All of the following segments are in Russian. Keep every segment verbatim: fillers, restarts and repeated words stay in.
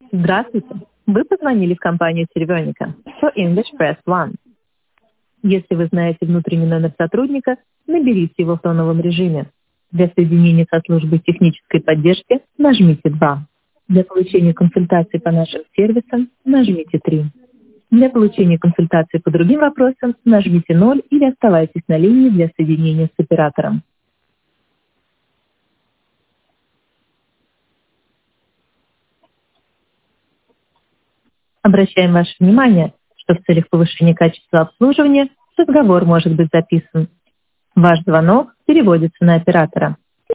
Здравствуйте. Вы позвонили в компанию Cervenica. For English, press one. Если вы знаете внутренний номер сотрудника, наберите его в тоновом режиме. Для соединения со службой технической поддержки нажмите два. Для получения консультации по нашим сервисам нажмите три. Для получения консультации по другим вопросам нажмите ноль или оставайтесь на линии для соединения с оператором. Обращаем ваше внимание, что в целях повышения качества обслуживания разговор может быть записан. Ваш звонок переводится на оператора.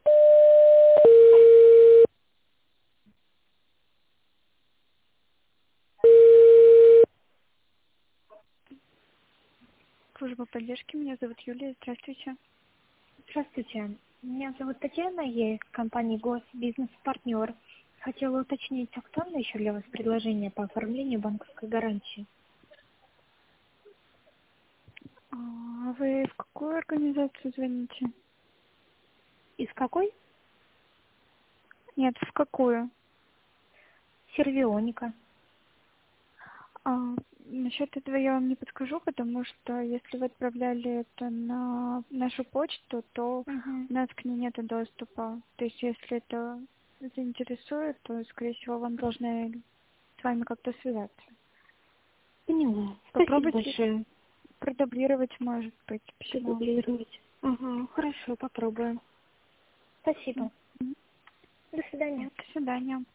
Служба поддержки. Меня зовут Юлия. Здравствуйте. Здравствуйте. Меня зовут Татьяна, я из компании Госбизнес-партнер. Хотела уточнить, актуально еще для вас предложение по оформлению банковской гарантии? А вы в какую организацию звоните? Из какой? Нет, в какую? Сервионика. А, насчет этого я вам не подскажу, потому что если вы отправляли это на нашу почту, то Угу. у нас к ней нет доступа. То есть если это заинтересует, то, скорее всего, вам должны с вами как-то связаться. Поняла. Спасибо Попробуйте большое. продублировать, может быть, письмо. Продублировать. Угу. Хорошо, попробуем. Спасибо. Мгм. До свидания. До свидания.